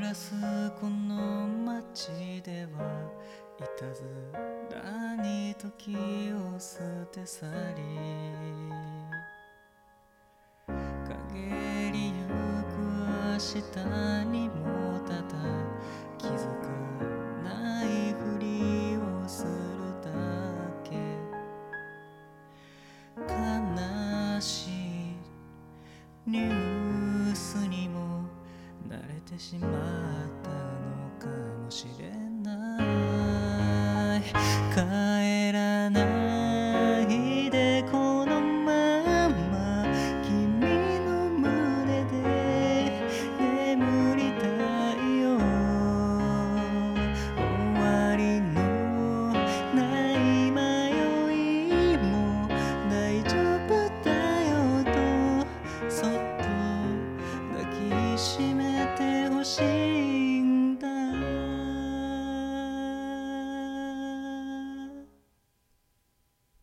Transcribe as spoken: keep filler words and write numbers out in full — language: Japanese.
らすこの街ではいたずらに時を捨て去り陰りゆく明日にもただ気づかないふりをするだけ悲しいニュースにも慣れてしまったのかもしれない帰らないでこのまま君の胸で眠りたいよ終わりのない迷いも大丈夫だよとそっと抱きしめ